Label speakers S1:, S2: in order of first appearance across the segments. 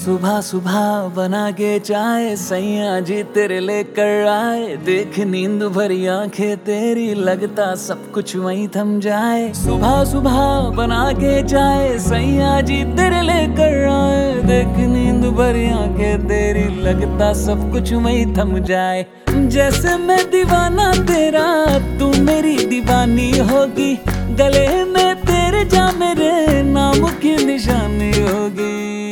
S1: सुबह सुबह बना के चाय सैया जी तेरे लेकर आए। देख नींद भरी आंखें तेरी, लगता सब कुछ वहीं थम जाए। सुबह सुबह बना के चाय सैया जी तेरे लेकर आए। देख नींद भरी आंखें तेरी, लगता सब कुछ वहीं थम जाए। जैसे मैं दीवाना तेरा तू मेरी दीवानी होगी, गले में तेरे जा मेरे नाम की निशानी होगी।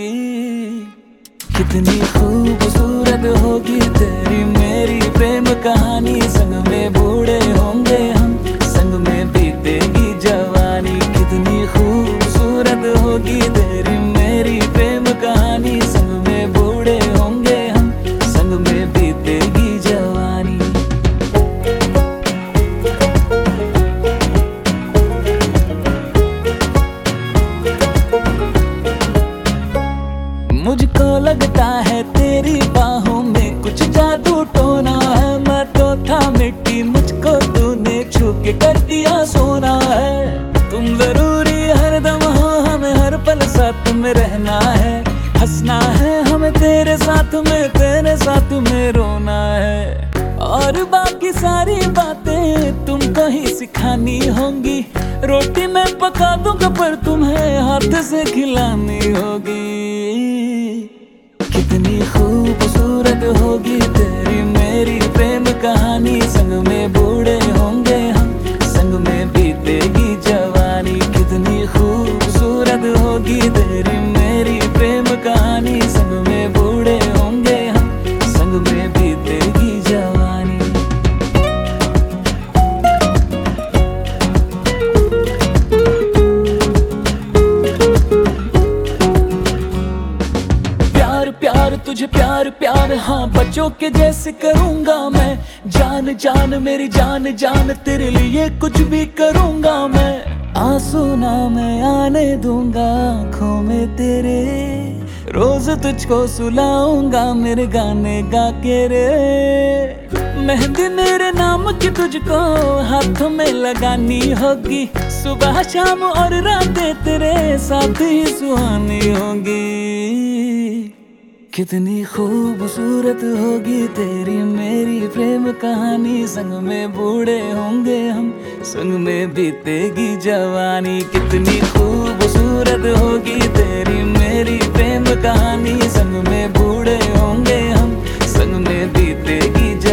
S1: कितनी खूबसूरत होगी तेरी मेरी प्रेम कहानी, संग में बूढ़े होंगे हम, संग में बीतेगी जवानी। कितनी खूबसूरत होगी तेरी मेरी प्रेम कहानी, संग में बूढ़े होंगे हम, संग में बीतेगी जवानी। मुझको लगता है तेरी बाहों में कुछ जादू टोना है। मैं तो था मिट्टी, मुझको तूने छू के कर दिया सोना है। तुम जरूरी हरदम हो, हमें हर पल साथ में रहना है। हंसना है हमें तेरे साथ में, तेरे साथ में रोना है। और बाकी सारी बातें तुमको ही सिखानी होंगी। रोटी मैं पका दूंगा पर तुम्हें हाथ से खिलानी होगी। कितनी खूबसूरत होगी तेरी मेरी प्रेम कहानी, संग में बूढ़े होंगे हम, संग में बीतेगी जवानी। कितनी खूबसूरत होगी तेरी मेरी प्रेम कहानी, संग में बूढ़े होंगे हम, संग में बीतेगी जवानी। प्यार तुझे प्यार प्यार, हाँ बच्चों के जैसे करूंगा मैं। जान जान मेरी जान जान, तेरे लिए कुछ भी करूंगा मैं। आंसू ना मैं आने दूंगा आंखों में तेरे, रोज तुझको सुलाऊंगा मेरे गाने गा के रे। मेहंदी मेरे नाम की तुझको हाथों में लगानी होगी। सुबह शाम और रातें तेरे साथ ही सुहानी होगी। कितनी खूबसूरत होगी तेरी मेरी प्रेम कहानी, संग में बूढ़े होंगे हम, संग में बीतेगी जवानी। कितनी खूबसूरत होगी तेरी मेरी प्रेम कहानी, संग में बूढ़े होंगे हम, संग में बीतेगी